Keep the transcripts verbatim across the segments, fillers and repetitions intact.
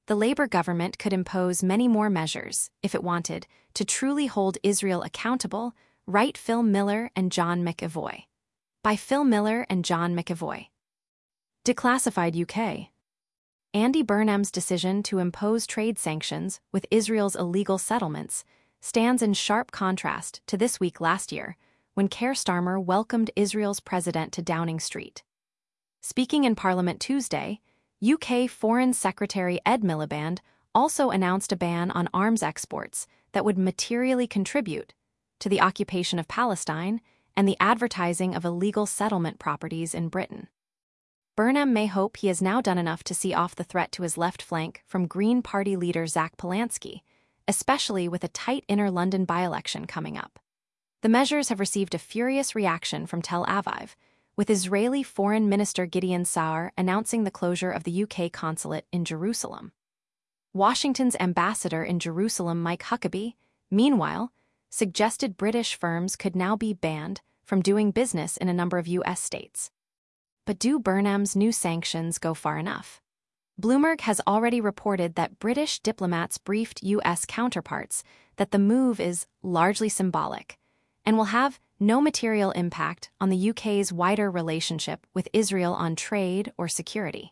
the Labour government could impose many more measures, if it wanted, to truly hold Israel accountable, write Phil Miller and John McEvoy. By Phil Miller and John McEvoy. Declassified U K. Andy Burnham's decision to impose trade sanctions with Israel's illegal settlements stands in sharp contrast to this week last year, when Keir Starmer welcomed Israel's president to Downing Street. Speaking in Parliament Tuesday, U K Foreign Secretary Ed Miliband also announced a ban on arms exports that would materially contribute to the occupation of Palestine and the advertising of illegal settlement properties in Britain. Burnham may hope he has now done enough to see off the threat to his left flank from Green Party leader Zach Polanski, especially with a tight inner London by-election coming up. The measures have received a furious reaction from Tel Aviv, with Israeli Foreign Minister Gideon Saar announcing the closure of the U K consulate in Jerusalem. Washington's ambassador in Jerusalem, Mike Huckabee, meanwhile, suggested British firms could now be banned from doing business in a number of U S states. But do Burnham's new sanctions go far enough? Bloomberg has already reported that British diplomats briefed U S counterparts that the move is largely symbolic and will have no material impact on the U K's wider relationship with Israel on trade or security.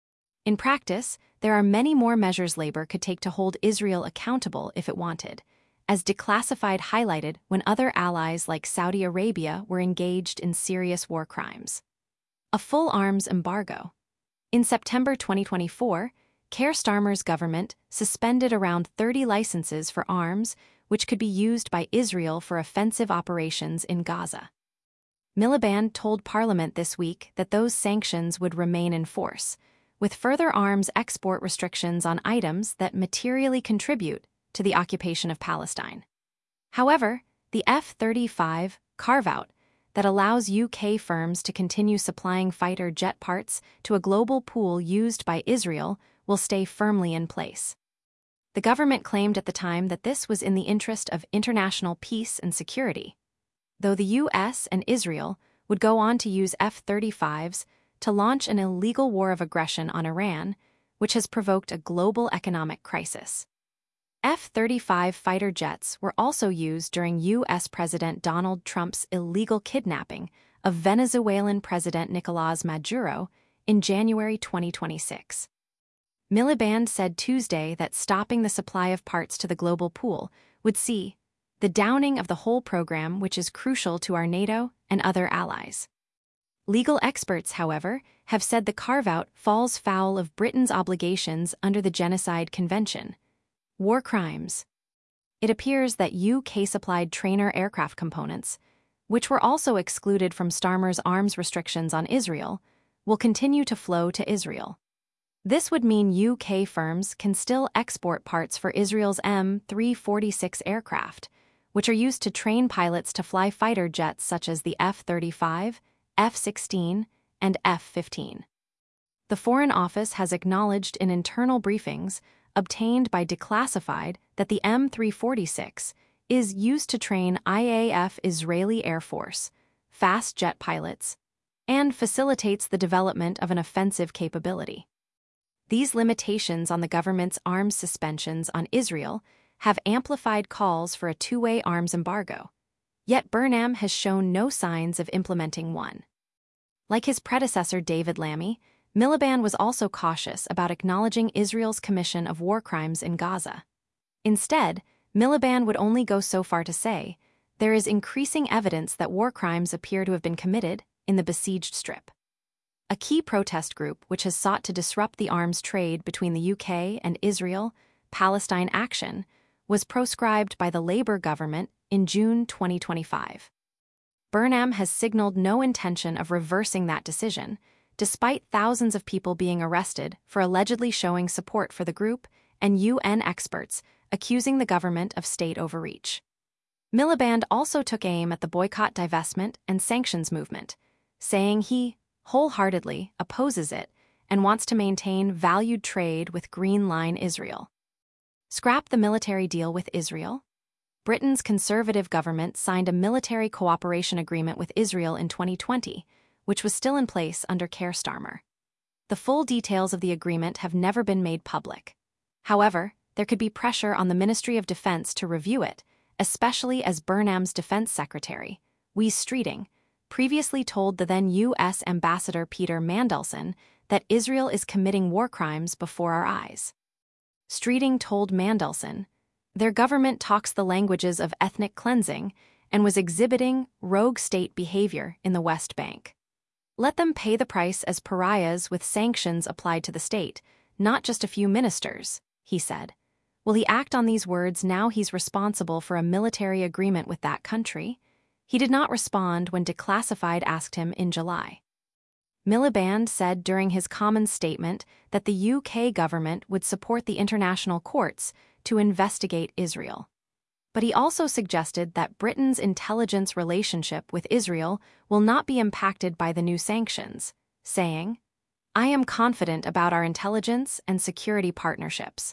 In practice, there are many more measures Labour could take to hold Israel accountable if it wanted, as Declassified highlighted when other allies like Saudi Arabia were engaged in serious war crimes. A full arms embargo. In September twenty twenty-four, Keir Starmer's government suspended around thirty licenses for arms which could be used by Israel for offensive operations in Gaza. Miliband told Parliament this week that those sanctions would remain in force, with further arms export restrictions on items that materially contribute to the occupation of Palestine. However, the F thirty-five carve-out that allows U K firms to continue supplying fighter jet parts to a global pool used by Israel will stay firmly in place. The government claimed at the time that this was in the interest of international peace and security, though the U S and Israel would go on to use F thirty-fives to launch an illegal war of aggression on Iran, which has provoked a global economic crisis. F thirty-five fighter jets were also used during U S President Donald Trump's illegal kidnapping of Venezuelan President Nicolás Maduro in January twenty twenty-six. Miliband said Tuesday that stopping the supply of parts to the global pool would see the downing of the whole program, which is crucial to our NATO and other allies. Legal experts, however, have said the carve-out falls foul of Britain's obligations under the Genocide Convention. War crimes. It appears that U K-supplied trainer aircraft components, which were also excluded from Starmer's arms restrictions on Israel, will continue to flow to Israel. This would mean U K firms can still export parts for Israel's M three forty-six aircraft, which are used to train pilots to fly fighter jets such as the F thirty-five, F sixteen, and F fifteen. The Foreign Office has acknowledged in internal briefings obtained by Declassified that the M three forty-six is used to train I A F Israeli Air Force, fast jet pilots, and facilitates the development of an offensive capability. These limitations on the government's arms suspensions on Israel have amplified calls for a two-way arms embargo, yet Burnham has shown no signs of implementing one. Like his predecessor David Lammy, Miliband was also cautious about acknowledging Israel's commission of war crimes in Gaza. Instead, Miliband would only go so far to say, there is increasing evidence that war crimes appear to have been committed in the besieged Strip. A key protest group which has sought to disrupt the arms trade between the U K and Israel, Palestine Action, was proscribed by the Labour government in June twenty twenty-five. Burnham has signaled no intention of reversing that decision, despite thousands of people being arrested for allegedly showing support for the group and U N experts accusing the government of state overreach. Miliband also took aim at the boycott, divestment, and sanctions movement, saying he wholeheartedly opposes it and wants to maintain valued trade with Green Line Israel. Scrap the military deal with Israel? Britain's Conservative government signed a military cooperation agreement with Israel in twenty twenty, which was still in place under Keir Starmer. The full details of the agreement have never been made public. However, there could be pressure on the Ministry of Defense to review it, especially as Burnham's defense secretary, Wes Streeting, previously told the then U S Ambassador Peter Mandelson that Israel is committing war crimes before our eyes. Streeting told Mandelson, "Their government talks the languages of ethnic cleansing and was exhibiting rogue state behavior in the West Bank. Let them pay the price as pariahs with sanctions applied to the state, not just a few ministers," he said. Will he act on these words now he's responsible for a military agreement with that country? He did not respond when Declassified asked him in July. Miliband said during his Commons statement that the U K government would support the international courts to investigate Israel. But he also suggested that Britain's intelligence relationship with Israel will not be impacted by the new sanctions, saying, "I am confident about our intelligence and security partnerships."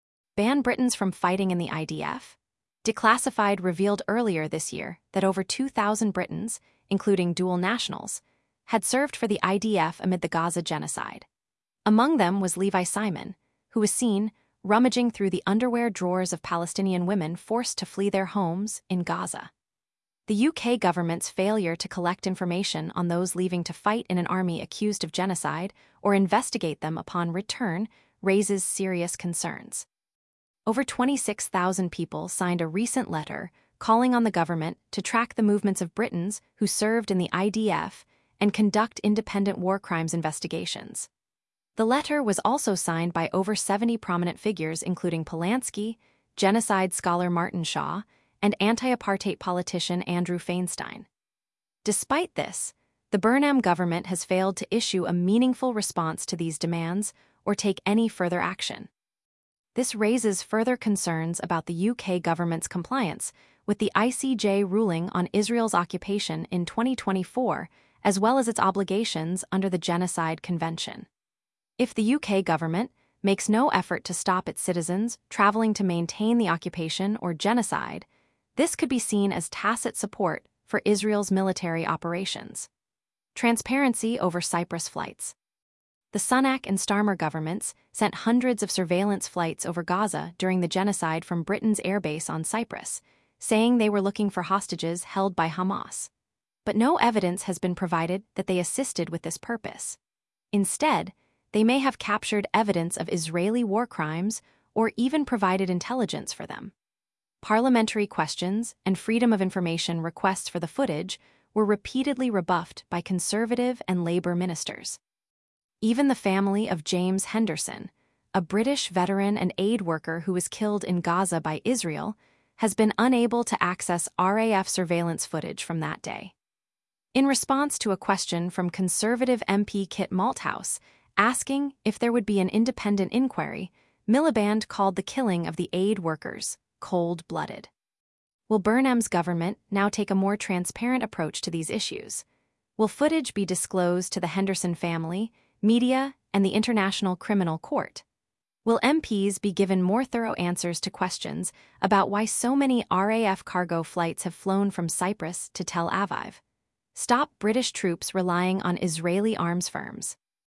Ban Britons from fighting in the I D F? Declassified revealed earlier this year that over two thousand Britons, including dual nationals, had served for the I D F amid the Gaza genocide. Among them was Levi Simon, who was seen rummaging through the underwear drawers of Palestinian women forced to flee their homes in Gaza. The U K government's failure to collect information on those leaving to fight in an army accused of genocide or investigate them upon return raises serious concerns. Over twenty-six thousand people signed a recent letter calling on the government to track the movements of Britons who served in the I D F and conduct independent war crimes investigations. The letter was also signed by over seventy prominent figures including Polanski, genocide scholar Martin Shaw, and anti-apartheid politician Andrew Feinstein. Despite this, the Burnham government has failed to issue a meaningful response to these demands or take any further action. This raises further concerns about the U K government's compliance with the I C J ruling on Israel's occupation in twenty twenty-four, as well as its obligations under the Genocide Convention. If the U K government makes no effort to stop its citizens traveling to maintain the occupation or genocide, this could be seen as tacit support for Israel's military operations. Transparency over Cyprus flights. The Sunak and Starmer governments sent hundreds of surveillance flights over Gaza during the genocide from Britain's airbase on Cyprus, saying they were looking for hostages held by Hamas. But no evidence has been provided that they assisted with this purpose. Instead, they may have captured evidence of Israeli war crimes or even provided intelligence for them. Parliamentary questions and Freedom of Information requests for the footage were repeatedly rebuffed by Conservative and Labour ministers. Even the family of James Henderson, a British veteran and aid worker who was killed in Gaza by Israel, has been unable to access R A F surveillance footage from that day. In response to a question from Conservative M P Kit Malthouse asking if there would be an independent inquiry, Miliband called the killing of the aid workers cold-blooded. Will Burnham's government now take a more transparent approach to these issues? Will footage be disclosed to the Henderson family, media, and the International Criminal Court? Will M Ps be given more thorough answers to questions about why so many R A F cargo flights have flown from Cyprus to Tel Aviv? Stop British troops relying on Israeli arms firms.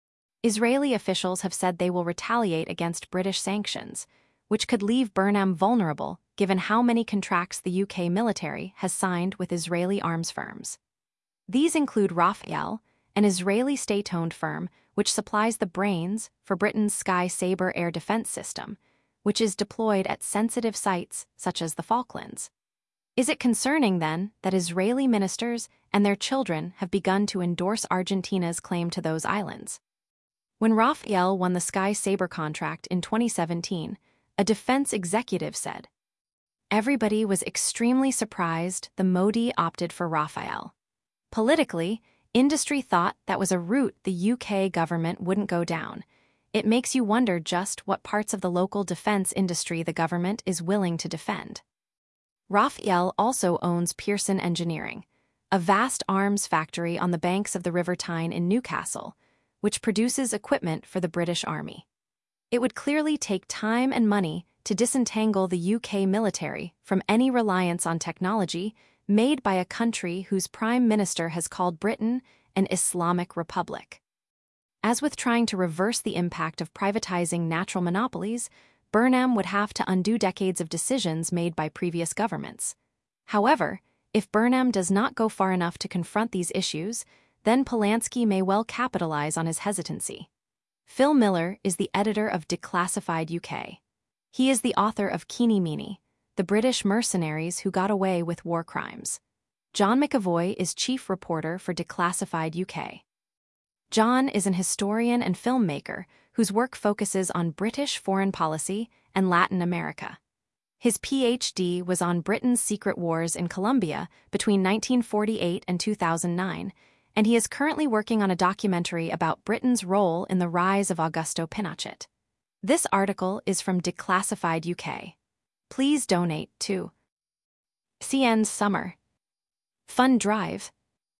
Israeli officials have said they will retaliate against British sanctions, which could leave Burnham vulnerable given how many contracts the U K military has signed with Israeli arms firms. These include Rafael, an Israeli state-owned firm which supplies the brains for Britain's Sky Sabre air defense system, which is deployed at sensitive sites such as the Falklands. Is it concerning, then, that Israeli ministers and their children have begun to endorse Argentina's claim to those islands? When Rafael won the Sky Sabre contract in twenty seventeen, a defense executive said, "Everybody was extremely surprised the Modi opted for Rafael. Politically, industry thought that was a route the U K government wouldn't go down. It makes you wonder just what parts of the local defense industry the government is willing to defend." Rafael also owns Pearson Engineering, a vast arms factory on the banks of the River Tyne in Newcastle, which produces equipment for the British Army. It would clearly take time and money to disentangle the U K military from any reliance on technology made by a country whose Prime Minister has called Britain an Islamic republic. As with trying to reverse the impact of privatizing natural monopolies, Burnham would have to undo decades of decisions made by previous governments. However, if Burnham does not go far enough to confront these issues, then Polanski may well capitalize on his hesitancy. Phil Miller is the editor of Declassified U K. He is the author of Keeny Meeny, the British mercenaries who got away with war crimes. John McAvoy is chief reporter for Declassified U K. John is an historian and filmmaker whose work focuses on British foreign policy and Latin America. His P H D was on Britain's secret wars in Colombia between nineteen forty-eight and two thousand nine, and he is currently working on a documentary about Britain's role in the rise of Augusto Pinochet. This article is from Declassified U K. Please donate to C N's Summer Fund Drive.